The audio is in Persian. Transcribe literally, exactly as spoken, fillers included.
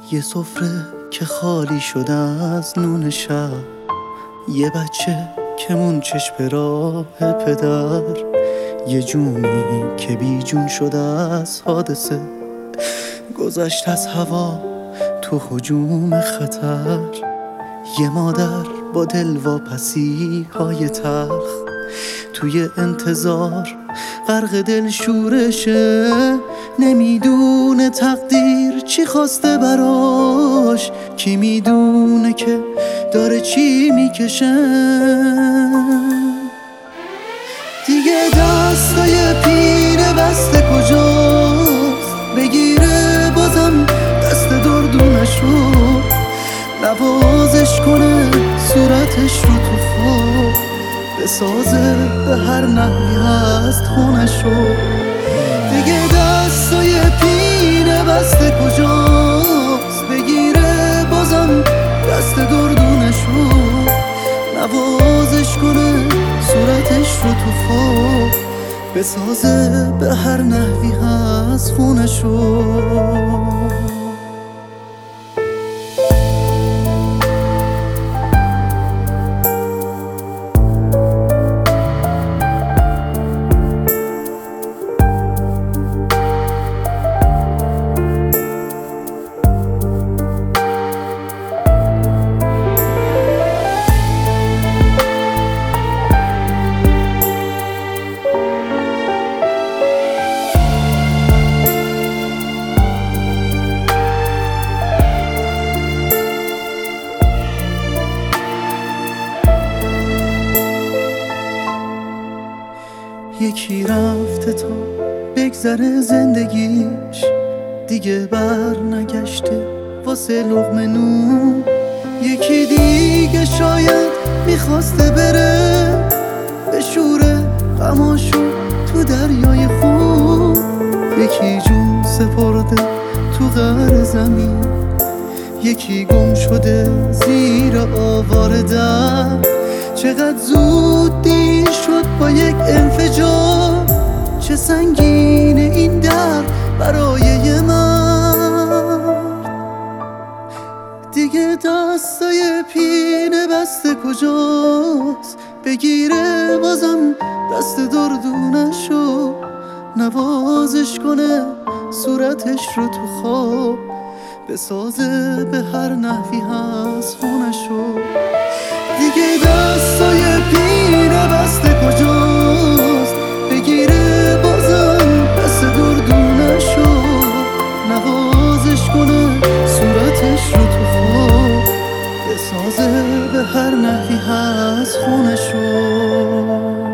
یه سفره که خالی شده از نون شب، یه بچه که منچش به راه پدر، یه جونی که بی جون شده از حادثه، گذشت از هوا تو هجوم خطر. یه مادر با دلواپسی های تلخ توی انتظار غرق دل شورشه، نمیدونه تقدیر چی خواسته براش، کی میدونه که داره چی میکشه. دیگه دستای پینه بسته کجاست، بگیره بازم دست دردونشو، نوازش کنه صورتش رو تو خواب، بسازه به هر نحوی هست خونشو. دیگه دستای پینه بسته کجاست، بگیره بازم دست دردونشو، نوازش کنه صورتش رو تو خواب، بسازه به هر نحوی هست خونشو. یکی رفته تا بگذره زندگیش، دیگه بر نگشته واسه لقمه نون. یکی دیگه شاید میخواسته بره بشوره غماشو تو دریای خون. یکی جون سپرده تو قعر زمین، یکی گم شده زیر آوار در. چقدر زود دیر شد با یک انفجار، چه سنگین این در برای مرد. دیگه دستای پینه بسته کجاست، بگیره بازم دست دردونشو، نوازش کنه صورتش رو تو خواب، بسازه به هر نحوی هست خونشو. دیگه دستای پینه بسته کجاست، بگیره بازم دست دردونشو، نوازش کنه صورتش رو تو خواب، بسازه به هر نحوی هست خونشو.